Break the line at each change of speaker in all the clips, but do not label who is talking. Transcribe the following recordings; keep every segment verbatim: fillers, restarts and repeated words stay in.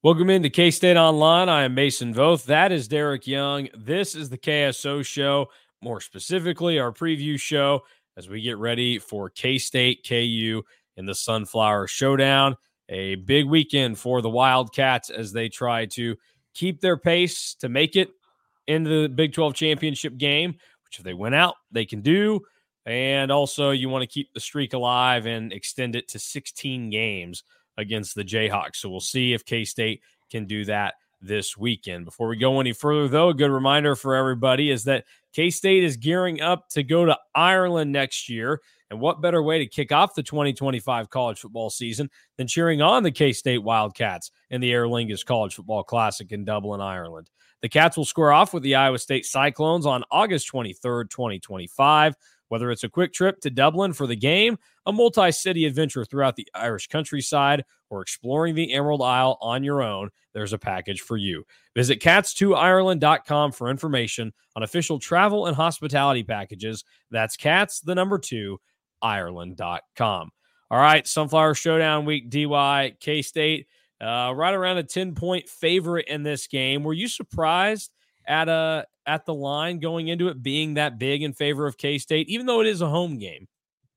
Welcome into K-State Online. I am Mason Voth. That is Derek Young. This is the K S O Show, more specifically our preview show as we get ready for K-State K U in the Sunflower Showdown. A big weekend for the Wildcats as they try to keep their pace to make it into the Big twelve championship game, which if they win out, they can do. And also you want to keep the streak alive and extend it to sixteen games against the Jayhawks. So we'll see if K-State can do that this weekend. Before we go any further, though, a good reminder for everybody is that K-State is gearing up to go to Ireland next year. And what better way to kick off the twenty twenty-five college football season than cheering on the K-State Wildcats in the Aer Lingus College Football Classic in Dublin, Ireland. The Cats will square off with the Iowa State Cyclones on August twenty-third, twenty twenty-five. Whether it's a quick trip to Dublin for the game, a multi-city adventure throughout the Irish countryside, or exploring the Emerald Isle on your own, there's a package for you. Visit cats two ireland dot com for information on official travel and hospitality packages. That's cats, the number two, ireland dot com. All right, Sunflower Showdown week, D Y, K-State, uh, right around a ten-point favorite in this game. Were you surprised at a at the line going into it being that big in favor of K-State, even though it is a home game?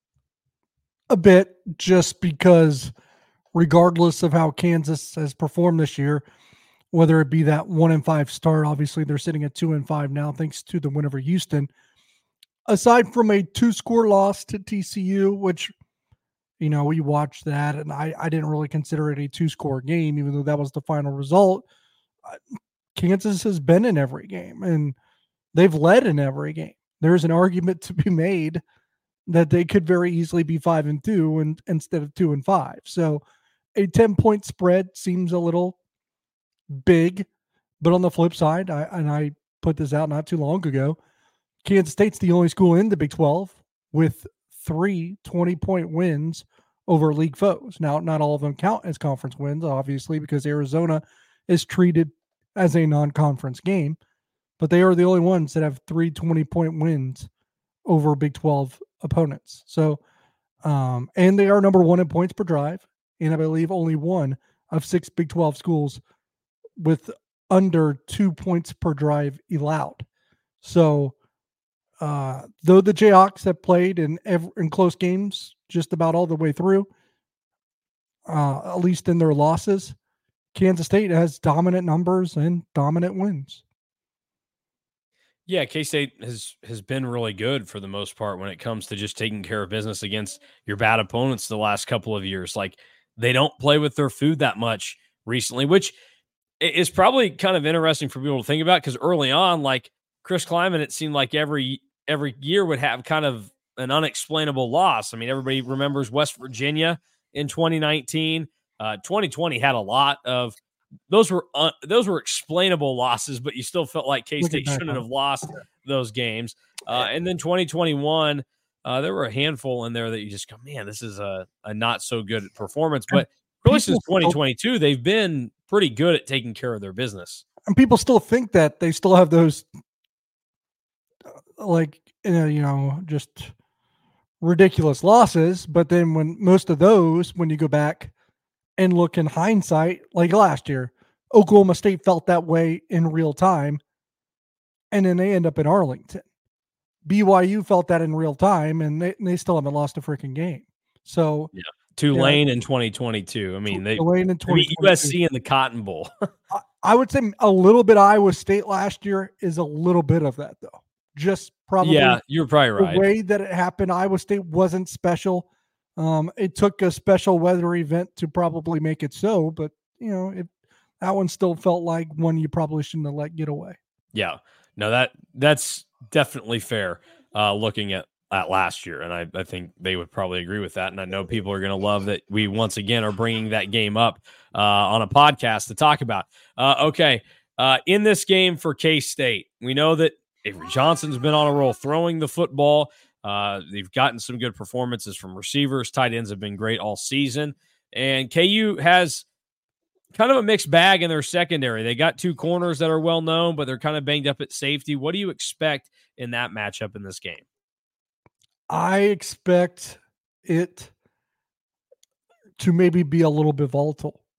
A bit, just because regardless of how Kansas has performed this year, whether it be that one and five start, obviously they're sitting at two and five now, thanks to the win over Houston. Aside from a two-score loss to T C U, which, you know, we watched that, and I, I didn't really consider it a two-score game, even though that was the final result. Kansas has been in every game, and they've led in every game. There's an argument to be made that they could very easily be five and two and instead of two and five. So a ten-point spread seems a little big, but on the flip side, I, and I put this out not too long ago, Kansas State's the only school in the Big twelve with three twenty-point wins over league foes. Now, not all of them count as conference wins, obviously, because Arizona is treated as a non-conference game, but they are the only ones that have three twenty-point wins over Big twelve opponents. So, um, and they are number one in points per drive, and I believe only one of six Big twelve schools with under two points per drive allowed. So, uh, though the Jayhawks have played in ev- in close games just about all the way through, uh, at least in their losses, Kansas State has dominant numbers and dominant wins.
Yeah, K-State has has been really good for the most part when it comes to just taking care of business against your bad opponents the last couple of years. Like, they don't play with their food that much recently, which is probably kind of interesting for people to think about, because early on, like Chris Klieman, it seemed like every every year would have kind of an unexplainable loss. I mean, everybody remembers West Virginia in twenty nineteen. Uh, twenty twenty had a lot of those were uh, those were explainable losses, but you still felt like K-State shouldn't have lost those games. Uh, and then twenty twenty-one, uh, there were a handful in there that you just go, man, this is a, a not so good performance. But really, since twenty twenty-two, they've been pretty good at taking care of their business.
And people still think that they still have those, like, you know, you know, just ridiculous losses. But then when most of those, when you go back and look in hindsight, like last year, Oklahoma State felt that way in real time, and then they end up in Arlington. B Y U felt that in real time, and they, and they still haven't lost a freaking game. So,
yeah, Tulane
yeah,
in twenty twenty-two. I mean, they
Tulane in
I mean, U S C in the Cotton Bowl.
I, I would say a little bit Iowa State last year is a little bit of that, though. Just probably,
yeah, you're probably right.
The way that it happened, Iowa State wasn't special. Um, it took a special weather event to probably make it so, but you know, it, that one still felt like one you probably shouldn't have let get away.
Yeah, no, that that's definitely fair. Uh, looking at, at last year, and I, I think they would probably agree with that. And I know people are going to love that we once again are bringing that game up uh, on a podcast to talk about. Uh, okay, uh, in this game for K-State, we know that Avery Johnson's been on a roll throwing the football. Uh, they've gotten some good performances from receivers. Tight ends have been great all season. And K U has kind of a mixed bag in their secondary. They got two corners that are well known, but they're kind of banged up at safety. What do you expect in that matchup in this game?
I expect it to maybe be a little bit volatile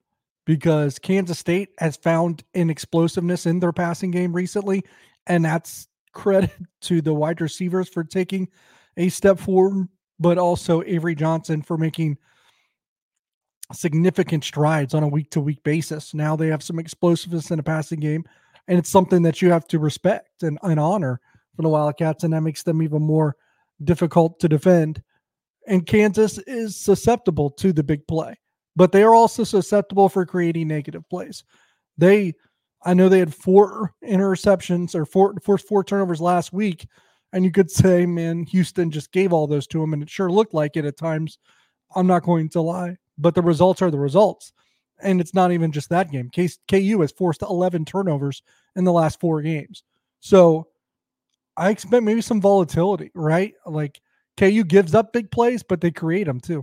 because Kansas State has found an explosiveness in their passing game recently, and that's credit to the wide receivers for taking a step forward, but also Avery Johnson for making significant strides on a week-to-week basis. Now they have some explosiveness in the passing game, and it's something that you have to respect and, and honor for the Wildcats, and that makes them even more difficult to defend. And Kansas is susceptible to the big play, but they are also susceptible for creating negative plays. They, I know they had four interceptions or four, forced four turnovers last week, and you could say, man, Houston just gave all those to them, and it sure looked like it at times. I'm not going to lie, but the results are the results. And it's not even just that game. K- KU has forced eleven turnovers in the last four games. So I expect maybe some volatility, right? Like K U gives up big plays, but they create them too.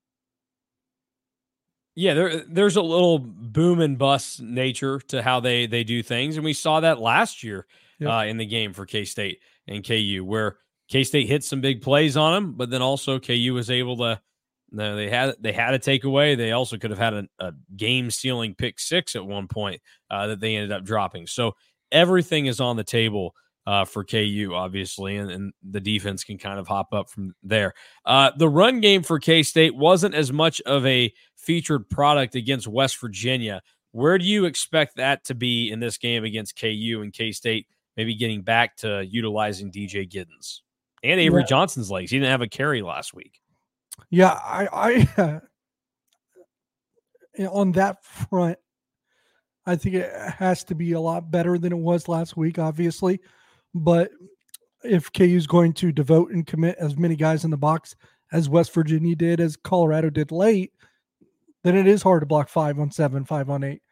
Yeah, there, there's a little boom and bust nature to how they they do things, and we saw that last year yep. uh, in the game for K-State and K U, where K-State hit some big plays on them, but then also K U was able to. No, they had they had a takeaway. They also could have had a, a game-sealing pick six at one point uh, that they ended up dropping. So everything is on the table uh, for K U, obviously, and, and the defense can kind of hop up from there. Uh, the run game for K-State wasn't as much of a featured product against West Virginia. Where do you expect that to be in this game against K U and K-State, maybe getting back to utilizing D J Giddens and Avery yeah. Johnson's legs? He didn't have a carry last week.
Yeah, I, I uh, on that front, I think it has to be a lot better than it was last week, obviously. But if K U is going to devote and commit as many guys in the box as West Virginia did, as Colorado did late, then it is hard to block five on seven, five on eight.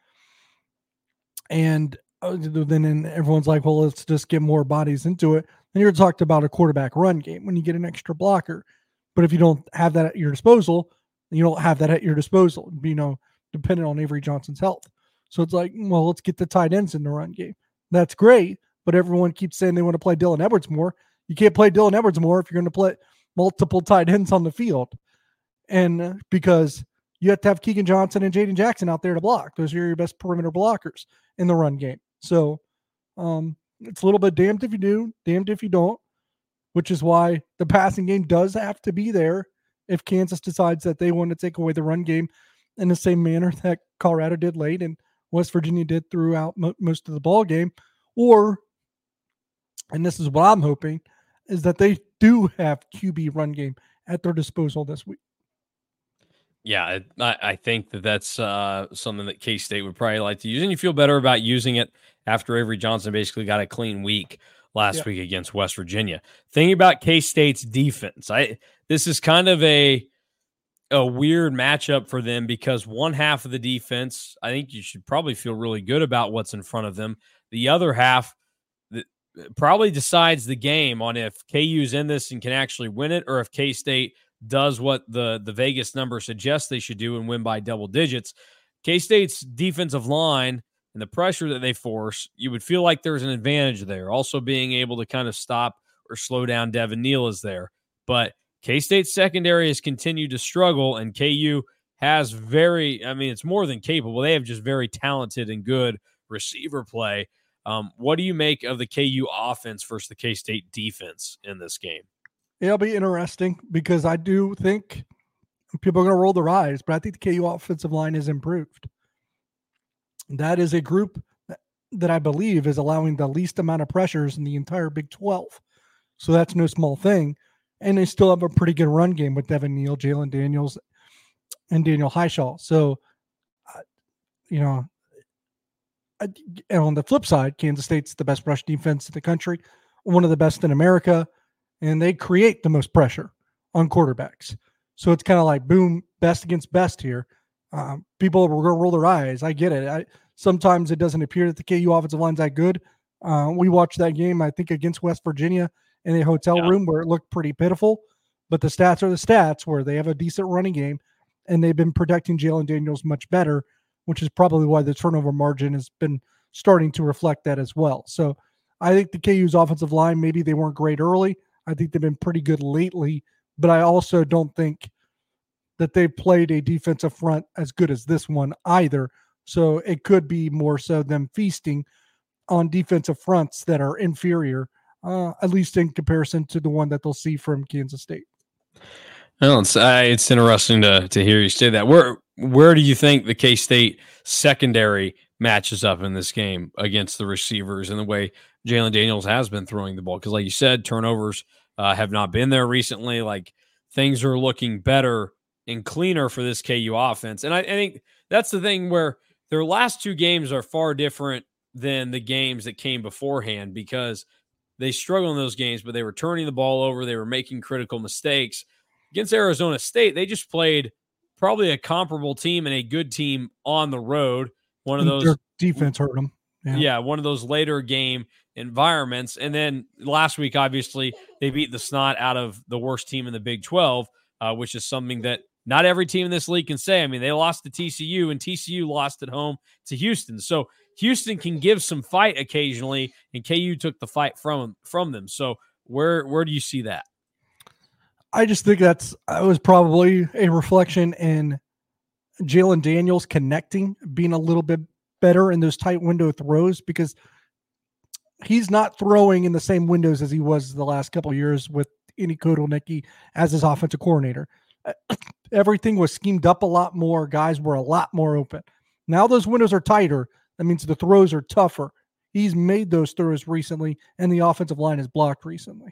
And then everyone's like, well, let's just get more bodies into it. Then you're talking about a quarterback run game when you get an extra blocker. But if you don't have that at your disposal, you don't have that at your disposal, you know, depending on Avery Johnson's health. So it's like, well, let's get the tight ends in the run game. That's great, but everyone keeps saying they want to play Dylan Edwards more. You can't play Dylan Edwards more if you're going to play multiple tight ends on the field. And because you have to have Keegan Johnson and Jaden Jackson out there to block. Those are your best perimeter blockers in the run game. So um, it's a little bit damned if you do, damned if you don't. Which is why the passing game does have to be there if Kansas decides that they want to take away the run game in the same manner that Colorado did late and West Virginia did throughout mo- most of the ball game. Or, and this is what I'm hoping, is that they do have Q B run game at their disposal this week.
Yeah, I, I think that that's uh, something that K-State would probably like to use. And you feel better about using it after Avery Johnson basically got a clean week last yeah. week against West Virginia. Thinking about K-State's defense, I this is kind of a a weird matchup for them because one half of the defense, I think you should probably feel really good about what's in front of them. The other half the, probably decides the game on if K U's in this and can actually win it, or if K-State does what the, the Vegas number suggests they should do and win by double digits. K-State's defensive line and the pressure that they force, you would feel like there's an advantage there. Also being able to kind of stop or slow down Devin Neal is there. But K-State's secondary has continued to struggle, and K U has very, I mean, it's more than capable. They have just very talented and good receiver play. Um, what do you make of the K U offense versus the K-State defense in this game?
It'll be interesting because I do think people are going to roll their eyes, but I think the K U offensive line is improved. That is a group that, that I believe is allowing the least amount of pressures in the entire Big twelve. So that's no small thing. And they still have a pretty good run game with Devin Neal, Jalen Daniels, and Daniel Highshaw. So, uh, you know, uh, and on the flip side, Kansas State's the best rush defense in the country, one of the best in America, and they create the most pressure on quarterbacks. So it's kind of like, boom, best against best here. Um, people are going to roll their eyes. I get it. I, sometimes it doesn't appear that the K U offensive line's that good. Uh, we watched that game, I think, against West Virginia in a hotel yeah. room where it looked pretty pitiful. But the stats are the stats, where they have a decent running game, and they've been protecting Jalen Daniels much better, which is probably why the turnover margin has been starting to reflect that as well. So I think the K U's offensive line, maybe they weren't great early. I think they've been pretty good lately, but I also don't think that they played a defensive front as good as this one either So it could be more so them feasting on defensive fronts that are inferior, uh, at least in comparison to the one that they'll see from Kansas State.
Well, it's uh, it's interesting to to hear you say that. Where where do you think the K-State secondary matches up in this game against the receivers and the way Jalen Daniels has been throwing the ball? Because, like you said, turnovers uh, have not been there recently. Like, things are looking better and cleaner for this K U offense, and I, I think that's the thing where their last two games are far different than the games that came beforehand, because they struggled in those games, but they were turning the ball over. They were making critical mistakes. Against Arizona State, they just played probably a comparable team and a good team on the road. One of those
Their defense hurt them.
Yeah. yeah, one of those later game environments. And then last week, obviously, they beat the snot out of the worst team in the Big twelve, uh, which is something that not every team in this league can say. I mean, they lost to T C U, and T C U lost at home to Houston. So Houston can give some fight occasionally, and K U took the fight from from them. So where where do you see that?
I just think that's that was probably a reflection in Jalen Daniels connecting, being a little bit better in those tight window throws, because he's not throwing in the same windows as he was the last couple of years with Andy Kotelnicki as his offensive coordinator. Everything was schemed up a lot more. Guys were a lot more open. Now those windows are tighter. That means the throws are tougher. He's made those throws recently, and the offensive line has blocked recently.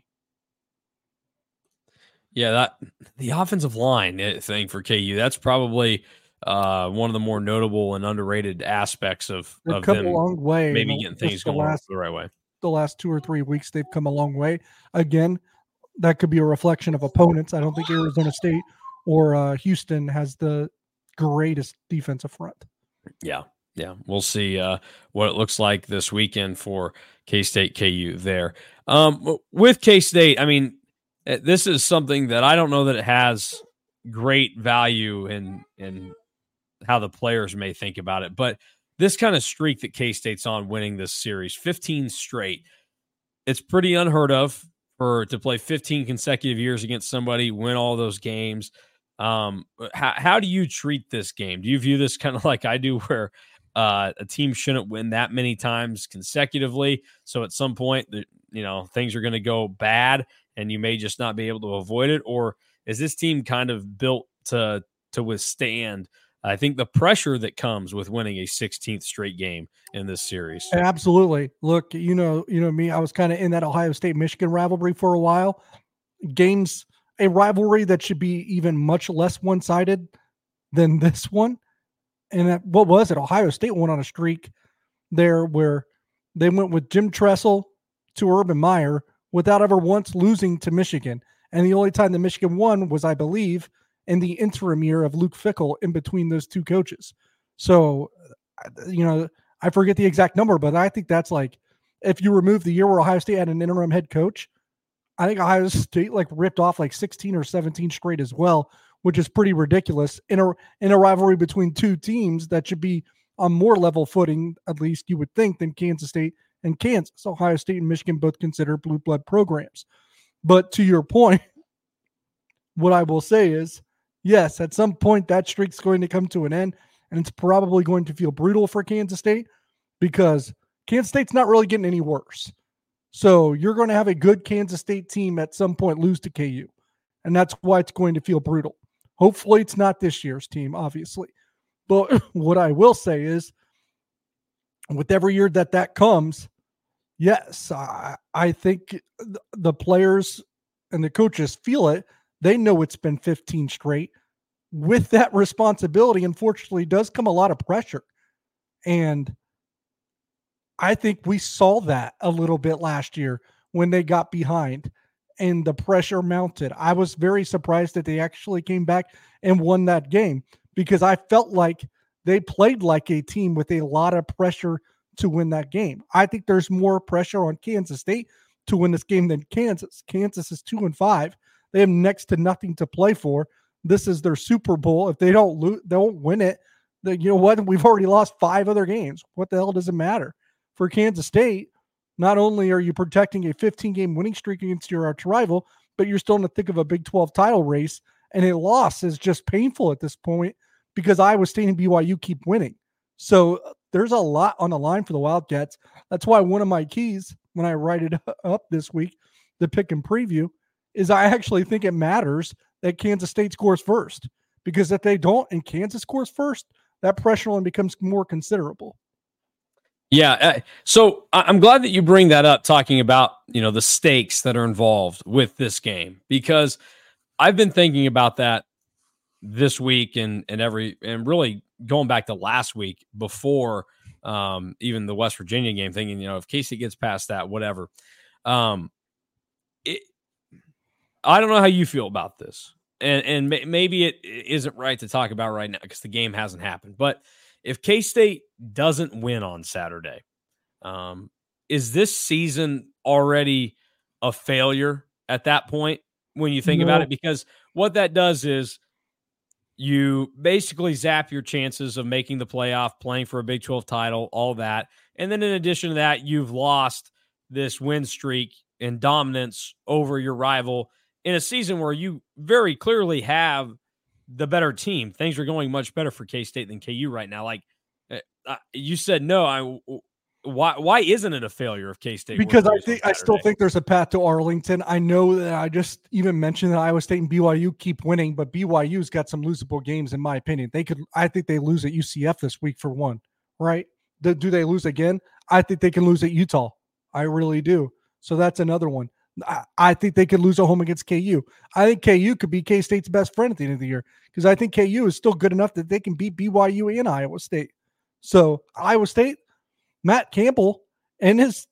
Yeah, that the offensive line thing for K U, that's probably uh, one of the more notable and underrated aspects of,
they've
of
come
them
a long way.
maybe getting things
the
going
last,
the right way.
The last two or three weeks, they've come a long way. Again, that could be a reflection of opponents. I don't think Arizona State or uh, Houston has the greatest defensive front.
Yeah, yeah. We'll see uh, what it looks like this weekend for K-State, K U there. Um, with K-State, I mean, this is something that I don't know that it has great value in in how the players may think about it, but this kind of streak that K-State's on, winning this series, fifteen straight, it's pretty unheard of for to play fifteen consecutive years against somebody, win all those games. Um, how, how do you treat this game? Do you view this kind of like I do, where uh, a team shouldn't win that many times consecutively, so at some point, the, you know, things are going to go bad, and you may just not be able to avoid it? Or is this team kind of built to to withstand, I think, the pressure that comes with winning a sixteenth straight game in this series?
Absolutely. Look, you know, you know me, I was kind of in that Ohio State-Michigan rivalry for a while. Games, a rivalry that should be even much less one-sided than this one. And that, what was it? Ohio State went on a streak there where they went with Jim Tressel to Urban Meyer without ever once losing to Michigan. And the only time that Michigan won was, I believe, in the interim year of Luke Fickell in between those two coaches. So, you know, I forget the exact number, but I think that's like, if you remove the year where Ohio State had an interim head coach, I think Ohio State like ripped off like sixteen or seventeen straight as well, which is pretty ridiculous in a, in a rivalry between two teams that should be on more level footing, at least you would think, than Kansas State and Kansas. Ohio State and Michigan both considered blue blood programs. But to your point, what I will say is, yes, at some point that streak's going to come to an end, and it's probably going to feel brutal for Kansas State because Kansas State's not really getting any worse. So you're going to have a good Kansas State team at some point lose to K U, and that's why it's going to feel brutal. Hopefully it's not this year's team, obviously. But what I will say is, with every year that that comes, yes, I, I think the players and the coaches feel it. They know it's been fifteen straight. With that responsibility, unfortunately, does come a lot of pressure. And I think we saw that a little bit last year when they got behind and the pressure mounted. I was very surprised that they actually came back and won that game, because I felt like they played like a team with a lot of pressure to win that game. I think there's more pressure on Kansas State to win this game than Kansas. Kansas is two and five. They have next to nothing to play for. This is their Super Bowl. If they don't lose, they don't win it, then you know what? We've already lost five other games. What the hell does it matter? For Kansas State, not only are you protecting a fifteen-game winning streak against your arch rival, but you're still in the thick of a Big twelve title race, and a loss is just painful at this point because Iowa State and B Y U keep winning. So uh, there's a lot on the line for the Wildcats. That's why one of my keys when I write it up this week, the pick and preview, is I actually think it matters that Kansas State scores first, because if they don't and Kansas scores first, that pressure line becomes more considerable.
Yeah. Uh, so I'm glad that you bring that up, talking about, you know, the stakes that are involved with this game, because I've been thinking about that this week and, and every, and really going back to last week before um, even the West Virginia game, thinking, you know, if K-State gets past that, whatever. Um, it, I don't know how you feel about this, and, and may, maybe it isn't right to talk about right now because the game hasn't happened, but if K-State doesn't win on Saturday, um, is this season already a failure at that point when you think no. about it? Because what that does is you basically zap your chances of making the playoff, playing for a Big twelve title, all that. And then in addition to that, you've lost this win streak and dominance over your rival in a season where you very clearly have the better team. Things are going much better for K-State than K U right now. Like uh, you said, no, I, why, why isn't it a failure of K-State?
Because I think, I still think there's a path to Arlington. I know that I just even mentioned that Iowa State and B Y U keep winning, but B Y U's got some losable games in my opinion. They could, I think they lose at U C F this week for one, right? Do, do they lose again? I think they can lose at Utah. I really do. So that's another one. I, I think they could lose at home against K U. I think K U could be K-State's best friend at the end of the year, because I think K U is still good enough that they can beat B Y U and Iowa State. So Iowa State, Matt Campbell, and his,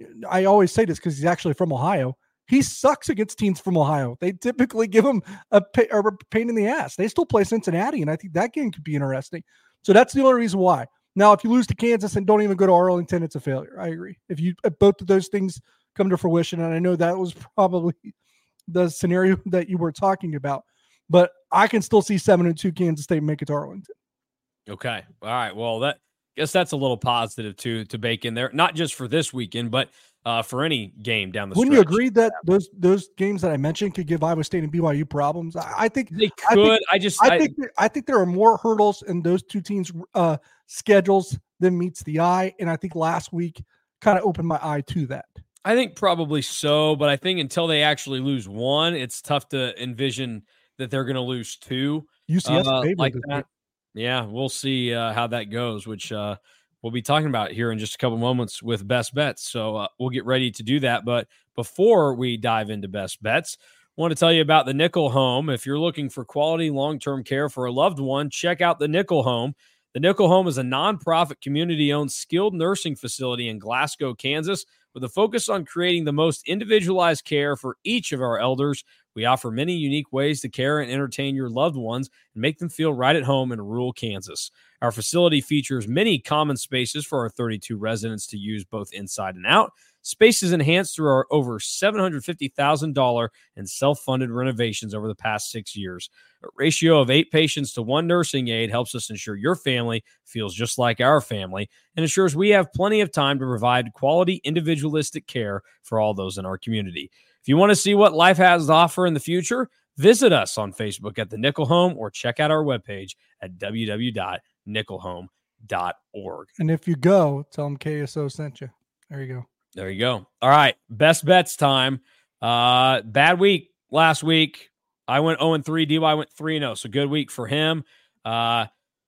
I always say this because he's actually from Ohio, he sucks against teams from Ohio. They typically give him a, pay, a pain in the ass. They still play Cincinnati, and I think that game could be interesting. So that's the only reason why. Now, if you lose to Kansas and don't even go to Arlington, it's a failure. I agree. If you if both of those things come to fruition, and I know that was probably the scenario that you were talking about, but I can still see seven and two Kansas State make it to Arlington.
Okay. All right. Well, that guess that's a little positive to to bake in there, not just for this weekend, but uh, for any game down the stretch.
Wouldn't you agree that those those games that I mentioned could give Iowa State and B Y U problems? I, I think
they could.
I, think,
I just
I,
I
think I think there are more hurdles in those two teams' uh, schedules than meets the eye, and I think last week kind of opened my eye to that.
I think probably so, but I think until they actually lose one, it's tough to envision that they're going to lose two.
U C F's
uh, like
that.
that. Yeah, we'll see uh, how that goes, which uh, we'll be talking about here in just a couple moments with Best Bets. So uh, we'll get ready to do that. But before we dive into Best Bets, I want to tell you about the Nickel Home. If you're looking for quality long-term care for a loved one, check out the Nickel Home. The Nickel Home is a nonprofit community-owned skilled nursing facility in Glasgow, Kansas, with a focus on creating the most individualized care for each of our elders. We offer many unique ways to care and entertain your loved ones and make them feel right at home in rural Kansas. Our facility features many common spaces for our thirty-two residents to use both inside and out. Space is enhanced through our over seven hundred fifty thousand dollars in self-funded renovations over the past six years. A ratio of eight patients to one nursing aide helps us ensure your family feels just like our family and ensures we have plenty of time to provide quality individualistic care for all those in our community. If you want to see what life has to offer in the future, visit us on Facebook at the Nickel Home or check out our webpage at w w w dot nickel home dot org.
And if you go, tell them K S O sent you. There you go.
There you go. All right. Best bets time. Uh, bad week last week. I went oh and three. D Y went three and oh. So good week for him. Uh,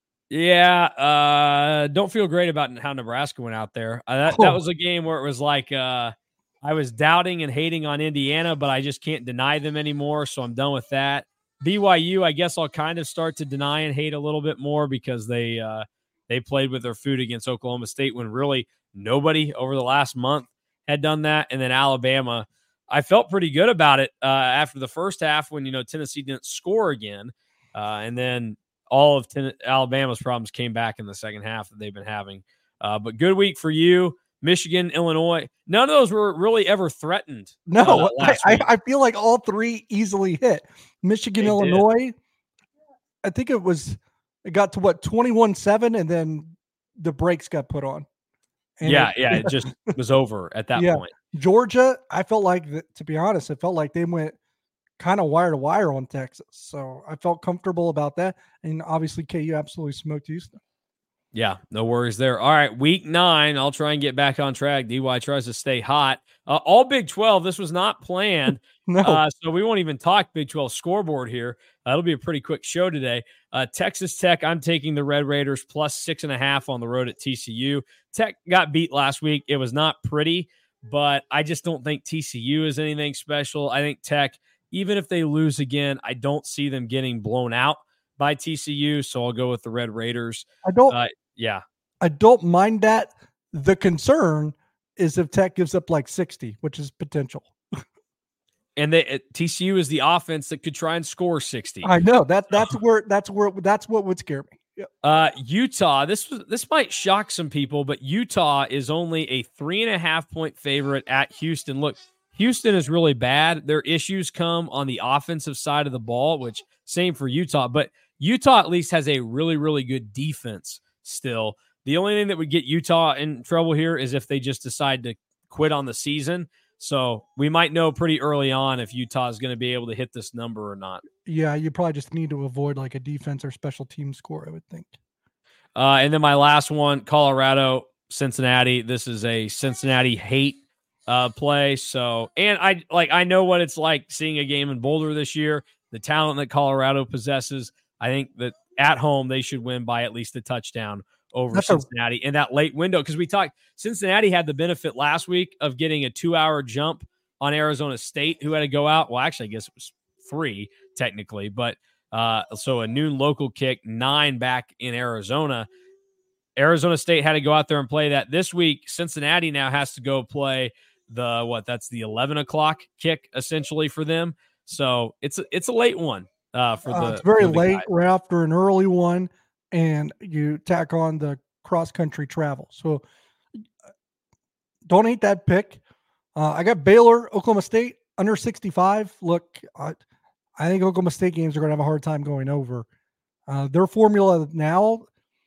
yeah. Uh, don't feel great about how Nebraska went out there. Uh, that, that was a game where it was like, uh, I was doubting and hating on Indiana, but I just can't deny them anymore. So I'm done with that. B Y U, I guess I'll kind of start to deny and hate a little bit more because they, uh, they played with their food against Oklahoma State when really nobody over the last month had done that. And then Alabama, I felt pretty good about it uh, after the first half when, you know, Tennessee didn't score again. Uh, and then all of ten- Alabama's problems came back in the second half that they've been having. Uh, but good week for you. Michigan, Illinois, none of those were really ever threatened.
No, uh, I, I feel like all three easily hit. Michigan, they Illinois, did. I think it was, it got to what, twenty-one seven, and then the brakes got put on.
And yeah, it, yeah, it just was over at that
yeah.
point.
Georgia, I felt like, to be honest, it felt like they went kind of wire to wire on Texas. So I felt comfortable about that. And obviously, K U absolutely smoked Houston.
Yeah, no worries there. All right, week nine. I'll try and get back on track. D Y tries to stay hot. Uh, all Big twelve. This was not planned.
No.
Uh, so we won't even talk Big twelve scoreboard here. Uh, it'll be a pretty quick show today. Uh, Texas Tech, I'm taking the Red Raiders plus six and a half on the road at T C U. Tech got beat last week. It was not pretty, but I just don't think T C U is anything special. I think Tech, even if they lose again, I don't see them getting blown out by T C U. So I'll go with the Red Raiders.
I don't.
Uh, yeah.
I don't mind that. The concern is if Tech gives up like sixty, which is potential.
And they, T C U is the offense that could try and score sixty.
I know that that's where that's where that's what would scare me. Yep.
Uh, Utah. This was this might shock some people, but Utah is only a three and a half point favorite at Houston. Look, Houston is really bad. Their issues come on the offensive side of the ball, which same for Utah. But Utah at least has a really really good defense. Still, the only thing that would get Utah in trouble here is if they just decide to quit on the season. So we might know pretty early on if Utah is going to be able to hit this number or not.
Yeah, you probably just need to avoid like a defense or special team score, I would think.
Uh, and then my last one, Colorado, Cincinnati. This is a Cincinnati hate uh, play. So, and I like I know what it's like seeing a game in Boulder this year. The talent that Colorado possesses, I think that at home they should win by at least a touchdown over That's Cincinnati a- in that late window. Because we talked, Cincinnati had the benefit last week of getting a two-hour jump on Arizona State, who had to go out. Well, actually, I guess it was three technically, but uh, so a noon local kick, nine back in Arizona. Arizona State had to go out there and play that. This week, Cincinnati now has to go play the, what, that's the eleven o'clock kick essentially for them. So it's a, it's a late one uh, for the
uh, It's very
the
late.
guys.
We're after an early one, and you tack on the cross-country travel. So don't hate that pick. Uh, I got Baylor, Oklahoma State, under sixty-five. Look, I, I think Oklahoma State games are going to have a hard time going over. Uh, their formula now,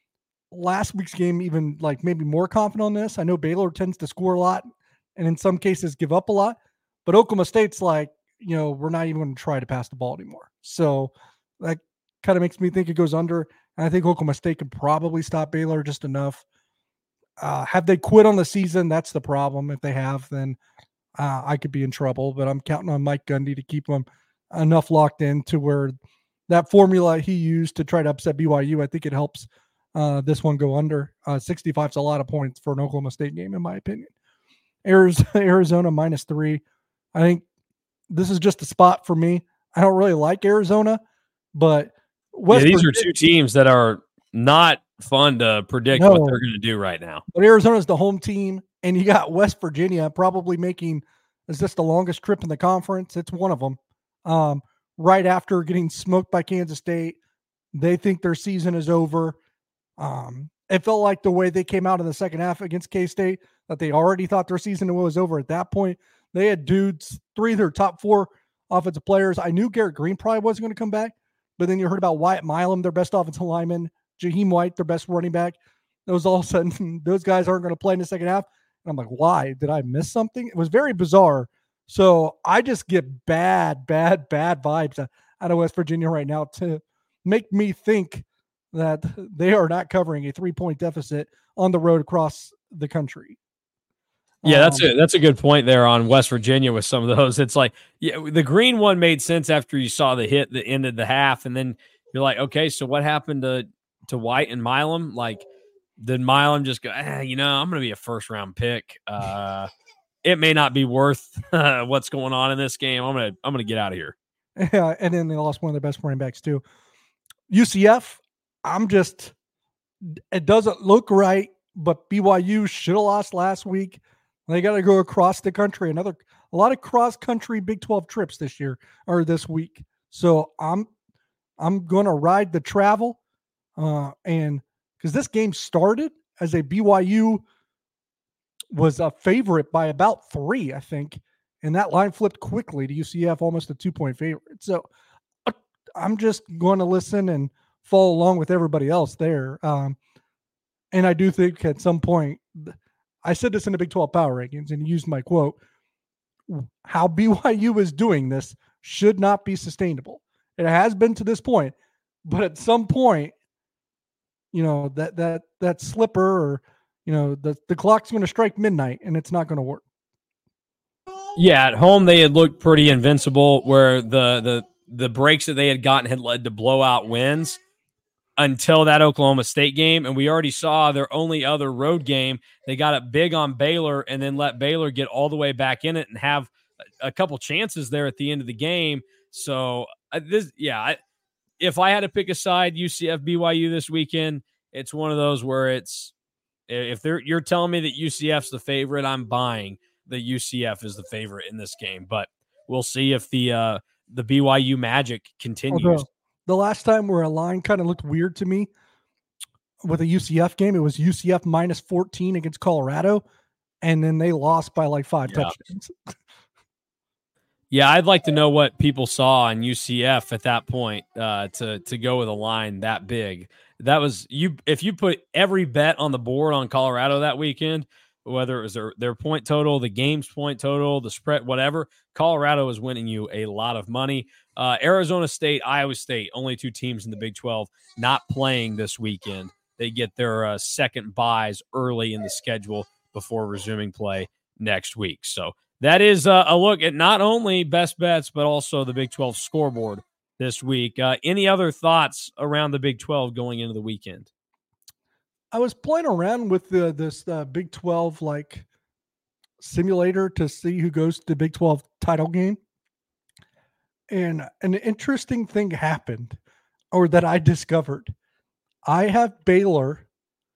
last week's game, even like maybe more confident on this. I know Baylor tends to score a lot and in some cases give up a lot, but Oklahoma State's like, you know, we're not even going to try to pass the ball anymore. So that kind of makes me think it goes under. And I think Oklahoma State could probably stop Baylor just enough. Uh, have they quit on the season? That's the problem. If they have, then uh, I could be in trouble, but I'm counting on Mike Gundy to keep them enough locked in to where that formula he used to try to upset B Y U, I think it helps uh, this one go under. Uh, sixty-five is a lot of points for an Oklahoma State game, in my opinion. Arizona, Arizona minus three. I think this is just a spot for me. I don't really like Arizona, but
West yeah, these Virginia, are two teams that are not fun to predict no, what they're going to do right now.
But Arizona's the home team, and you got West Virginia probably making, is this the longest trip in the conference? It's one of them. Um, right after getting smoked by Kansas State, they think their season is over. Um, it felt like the way they came out in the second half against K-State, that they already thought their season was over at that point. They had dudes, three of their top four offensive players. I knew Garrett Green probably wasn't going to come back, but then you heard about Wyatt Milam, their best offensive lineman, Jaheim White, their best running back. Those all of a sudden, those guys aren't going to play in the second half. And I'm like, why? Did I miss something? It was very bizarre. So I just get bad, bad, bad vibes out of West Virginia right now to make me think that they are not covering a three-point deficit on the road across the country.
Yeah, that's a that's a good point there on West Virginia with some of those. It's like, yeah, the Green one made sense after you saw the hit that ended the half, and then you're like, okay, so what happened to to White and Milam? Like, did Milam just go, eh, you know, I'm going to be a first round pick. Uh, it may not be worth uh, what's going on in this game. I'm gonna I'm gonna get out of here.
Yeah, and then they lost one of their best running backs too. U C F, I'm just, it doesn't look right, but B Y U should have lost last week. They got to go across the country. Another, a lot of cross country Big twelve trips this year or this week. So I'm, I'm going to ride the travel, uh, and because this game started as a B Y U was a favorite by about three, I think, and that line flipped quickly to U C F, almost a two point favorite. So uh, I'm just going to listen and follow along with everybody else there. Um, and I do think at some point, I said this in the Big twelve Power Rankings and used my quote, how B Y U is doing this should not be sustainable. It has been to this point, but at some point, you know, that that that slipper, or you know, the the clock's going to strike midnight and it's not going to work.
Yeah, at home they had looked pretty invincible, where the the the breaks that they had gotten had led to blowout wins until that Oklahoma State game. And we already saw their only other road game. They got it big on Baylor and then let Baylor get all the way back in it and have a, a couple chances there at the end of the game. So uh, this, yeah, I, if I had to pick a side, U C F B Y U this weekend, it's one of those where it's, if they're, you're telling me that U C F's the favorite, I'm buying that U C F is the favorite in this game, but we'll see if the, uh, the B Y U magic continues.
Although, the last time where a line kind of looked weird to me with a U C F game, it was U C F minus fourteen against Colorado, and then they lost by like five
yeah.
touchdowns.
Yeah, I'd like to know what people saw in U C F at that point uh, to to go with a line that big. That was you. If you put every bet on the board on Colorado that weekend, whether it was their, their point total, the game's point total, the spread, whatever, Colorado is winning you a lot of money. Uh, Arizona State, Iowa State, only two teams in the Big twelve not playing this weekend. They get their uh, second buys early in the schedule before resuming play next week. So that is uh, a look at not only best bets, but also the Big twelve scoreboard this week. Uh, any other thoughts around the Big twelve going into the weekend?
I was playing around with the, this uh, Big twelve like simulator to see who goes to the Big twelve title game. And an interesting thing happened, or that I discovered. I have Baylor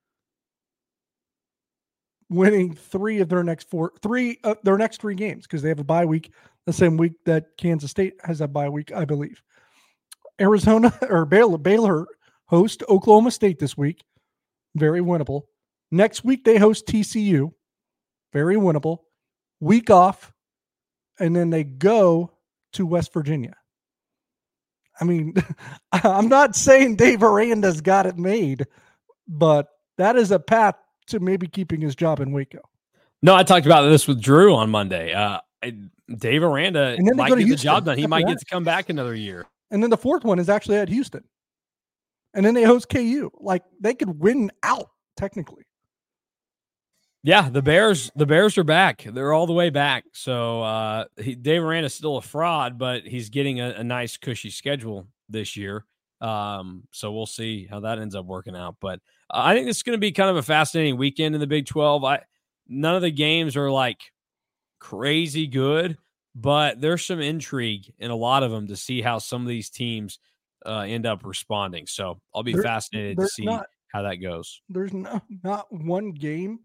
winning three of their next four, three of their next three games, because they have a bye week the same week that Kansas State has a bye week, I believe. Arizona or Baylor, Baylor host Oklahoma State this week. Very winnable. Next week, they host T C U. Very winnable. Week off. And then they go to West Virginia. I mean, I'm not saying Dave Aranda's got it made, but that is a path to maybe keeping his job in Waco.
No, I talked about this with Drew on Monday. Uh, Dave Aranda might get the job done. He might get to come back another year.
And then the fourth one is actually at Houston. And then they host K U. Like, they could win out, technically.
Yeah, the Bears, the Bears are back. They're all the way back. So uh, he, Dave Aranda is still a fraud, but he's getting a, a nice, cushy schedule this year. Um, so we'll see how that ends up working out. But uh, I think this is going to be kind of a fascinating weekend in the Big twelve. I none of the games are like crazy good, but there's some intrigue in a lot of them to see how some of these teams uh, end up responding. So I'll be there, fascinated to see not, how that goes.
There's no, not one game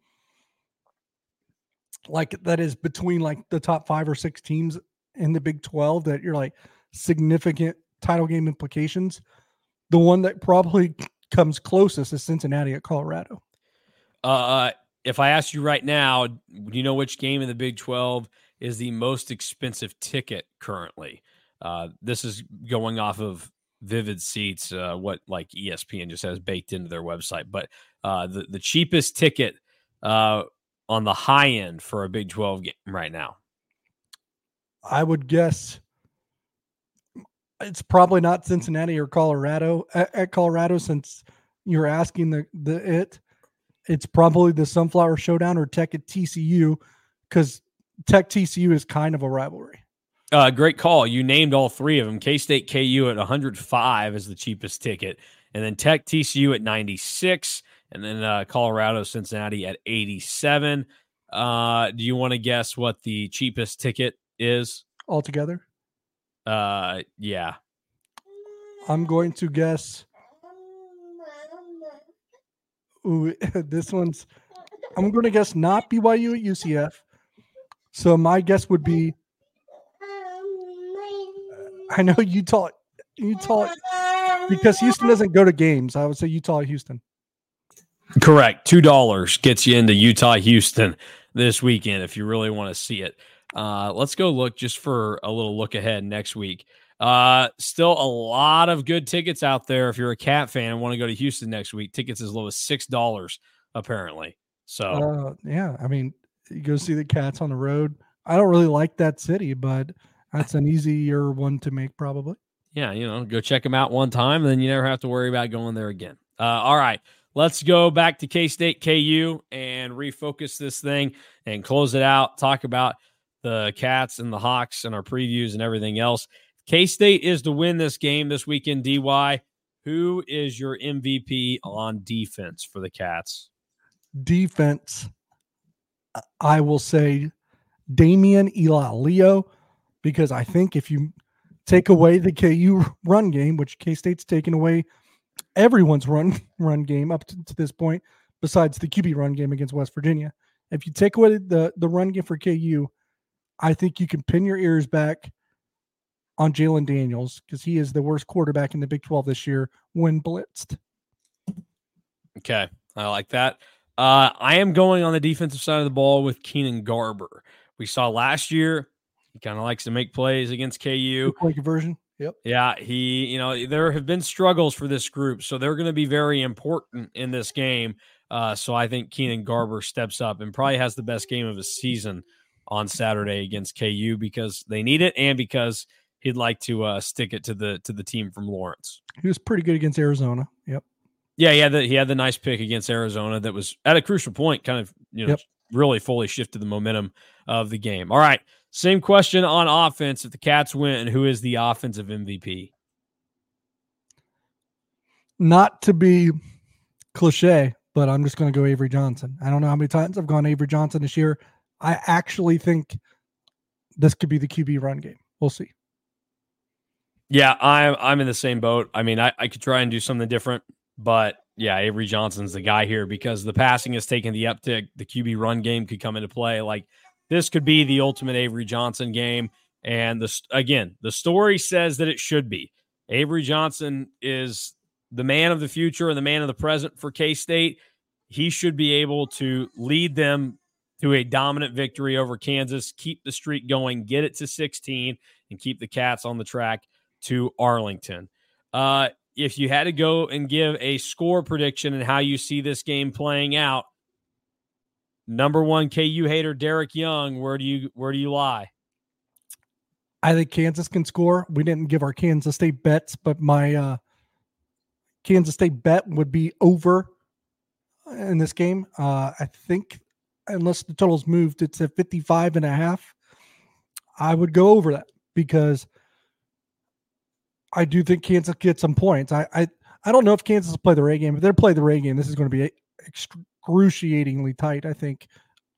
like that is between like the top five or six teams in the Big twelve that you're like significant title game implications. The one that probably comes closest is Cincinnati at Colorado.
Uh, if I ask you right now, do you know which game in the Big twelve is the most expensive ticket currently? Uh, this is going off of Vivid Seats, uh, what like E S P N just has baked into their website. But uh, the, the cheapest ticket uh, on the high end for a Big twelve game right now?
I would guess it's probably not Cincinnati or Colorado. At, at Colorado, since you're asking the, the it, it's probably the Sunflower Showdown or Tech at T C U, because Tech T C U is kind of a rivalry.
Uh, great call. You named all three of them. K-State K U at one hundred five is the cheapest ticket, and then Tech T C U at ninety-six, and then uh, Colorado Cincinnati at eighty-seven. Uh, do you want to guess what the cheapest ticket is
altogether?
Uh, yeah.
I'm going to guess. Ooh, this one's. I'm going to guess not B Y U at U C F. So my guess would be. I know Utah. Utah, because Houston doesn't go to games. I would say Utah, Houston.
Correct. Two dollars gets you into Utah, Houston this weekend if you really want to see it. Uh, let's go look just for a little look ahead next week. Uh, still a lot of good tickets out there. If you're a Cat fan and want to go to Houston next week, tickets as low as six dollars apparently. So
uh, yeah, I mean, you go see the Cats on the road. I don't really like that city, but that's an easier one to make probably.
Yeah, you know, go check them out one time, and then you never have to worry about going there again. Uh, all right, let's go back to K-State K U and refocus this thing and close it out. Talk about the Cats and the Hawks and our previews and everything else. K-State is to win this game this weekend, D Y. Who is your M V P on defense for the Cats?
Defense, I will say Damian Ilalio, because I think if you take away the K U run game, which K-State's taken away everyone's run run game up to, to this point, besides the Q B run game against West Virginia. If you take away the, the run game for K U, I think you can pin your ears back on Jalen Daniels, because he is the worst quarterback in the Big twelve this year when blitzed.
Okay, I like that. Uh, I am going on the defensive side of the ball with Keenan Garber. We saw last year, he kind of likes to make plays against K U.
Play conversion. Yep.
Yeah, he, you know, there have been struggles for this group, so they're going to be very important in this game. Uh, so I think Keenan Garber steps up and probably has the best game of his season on Saturday against K U, because they need it and because he'd like to uh, stick it to the to the team from Lawrence.
He was pretty good against Arizona. Yep.
Yeah, he had the he had the nice pick against Arizona that was at a crucial point, kind of, you know,
yep.
really fully shifted the momentum of the game. All right, same question on offense. If the Cats win, who is the offensive M V P?
Not to be cliche, but I'm just going to go Avery Johnson. I don't know how many times I've gone Avery Johnson this year. I actually think this could be the Q B run game. We'll see.
Yeah, I'm I'm in the same boat. I mean, I, I could try and do something different, but yeah, Avery Johnson's the guy here, because the passing has taken the uptick. The Q B run game could come into play. Like, this could be the ultimate Avery Johnson game. And the again, the story says that it should be. Avery Johnson is the man of the future and the man of the present for K-State. He should be able to lead them to a dominant victory over Kansas, keep the streak going, get it to sixteen, and keep the Cats on the track to Arlington. Uh, if you had to go and give a score prediction and how you see this game playing out, number one K U hater Derek Young, where do you where do you lie?
I think Kansas can score. We didn't give our Kansas State bets, but my uh, Kansas State bet would be over in this game. Uh, I think, unless the total's moved, it's at fifty-five and a half. I would go over that, because I do think Kansas gets some points. I, I I don't know if Kansas will play the Ray game. If they play the Ray game, this is going to be excruciatingly tight, I think,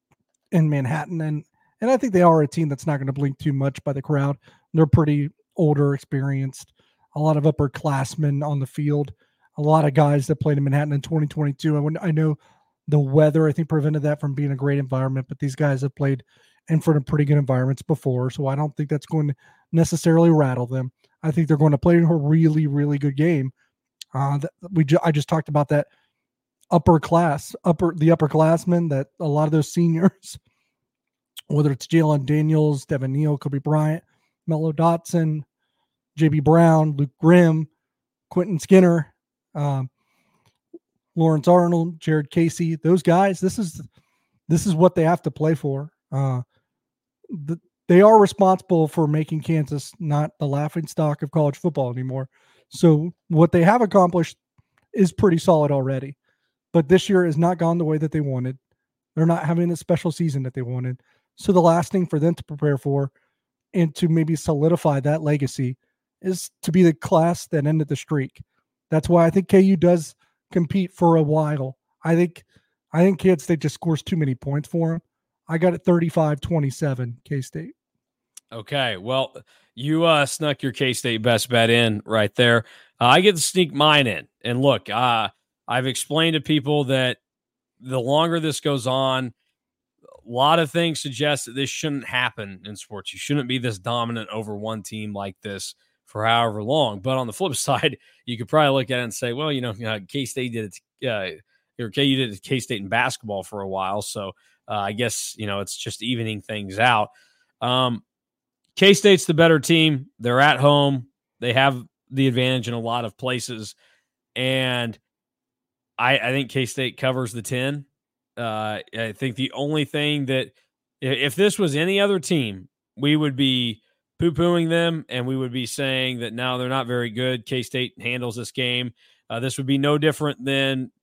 in Manhattan. And and I think they are a team that's not going to blink too much by the crowd. They're pretty older, experienced, a lot of upperclassmen on the field, a lot of guys that played in Manhattan in twenty twenty-two. I, I know the weather, I think, prevented that from being a great environment, but these guys have played in front of pretty good environments before, so I don't think that's going to necessarily rattle them. I think they're going to play a really, really good game. Uh, that we ju- I just talked about that upper class, upper the upperclassmen, that a lot of those seniors, whether it's Jalen Daniels, Devin Neal, Kobe Bryant, Mello Dotson, J B Brown, Luke Grimm, Quentin Skinner, um, Lawrence Arnold, Jared Casey, those guys, this is this is what they have to play for. Uh, the, they are responsible for making Kansas not the laughingstock of college football anymore. So what they have accomplished is pretty solid already. But this year has not gone the way that they wanted. They're not having the special season that they wanted. So the last thing for them to prepare for and to maybe solidify that legacy is to be the class that ended the streak. That's why I think K U does compete for a while. I think I think Kansas State just scores too many points for them. I got it thirty-five twenty-seven K-State.
Okay, well, you uh, snuck your K-State best bet in right there. Uh, I get to sneak mine in. And look, uh, I've explained to people that the longer this goes on, a lot of things suggest that this shouldn't happen in sports. You shouldn't be this dominant over one team like this for however long. But on the flip side, you could probably look at it and say, well, you know, uh, K-State did it, uh, or K U did it K-State in basketball for a while. So uh, I guess, you know, it's just evening things out. Um, K-State's the better team. They're at home. They have the advantage in a lot of places. And I, I think K-State covers the ten. Uh, I think the only thing that, if this was any other team, we would be poo-pooing them and we would be saying that, no, they're not very good. K-State handles this game. Uh, this would be no different than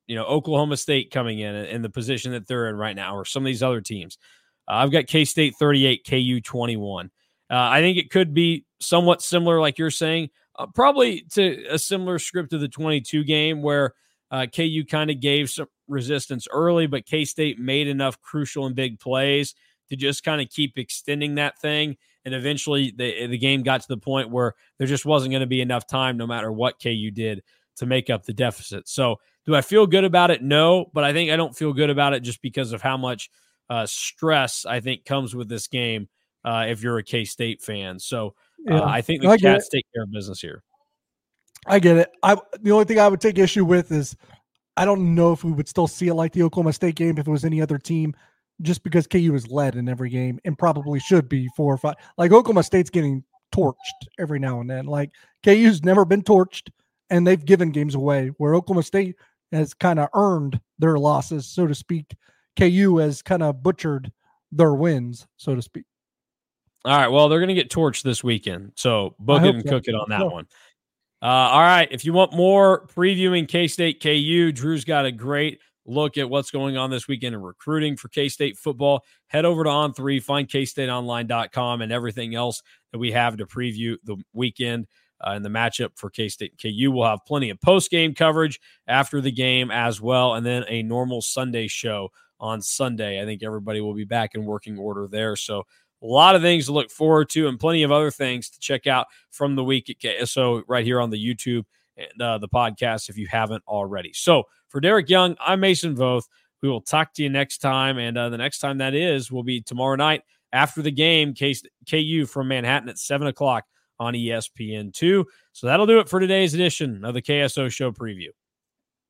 you know, Oklahoma State coming in in the position that they're in right now, or some of these other teams. Uh, I've got K-State thirty-eight, K U twenty-one. Uh, I think it could be somewhat similar, like you're saying, uh, probably to a similar script to the twenty-two game where uh, K U kind of gave some resistance early, but K-State made enough crucial and big plays to just kind of keep extending that thing. And eventually the, the game got to the point where there just wasn't going to be enough time, no matter what K U did, to make up the deficit. So do I feel good about it? No, but I think I don't feel good about it just because of how much uh, stress I think comes with this game uh, if you're a K-State fan. So uh,
Yeah,
I think the
I get
Cats
it.
take care of business here.
I get it. I the only thing I would take issue with is I don't know if we would still see it like the Oklahoma State game if it was any other team, just because K U is led in every game and probably should be four or five. Like Oklahoma State's getting torched every now and then. Like K U's never been torched, and they've given games away, where Oklahoma State has kind of earned their losses, so to speak. K U has kind of butchered their wins, so to speak.
All right, well, they're going to get torched this weekend, so book
I
it
hope
and
so.
cook it on that
Yeah.
one. Uh, all right, if you want more previewing K-State, K U, Drew's got a great look at what's going on this weekend in recruiting for K-State football. Head over to On three, find K State Online dot com and everything else that we have to preview the weekend uh, and the matchup for K-State and K U. We'll have plenty of post-game coverage after the game as well, and then a normal Sunday show on Sunday. I think everybody will be back in working order there, so a lot of things to look forward to and plenty of other things to check out from the week at K S O right here on the YouTube and uh, the podcast if you haven't already. So for Derek Young, I'm Mason Voth. We will talk to you next time, and uh, the next time that is will be tomorrow night after the game, K- KU from Manhattan at seven o'clock on E S P N two. So that'll do it for today's edition of the K S O Show Preview.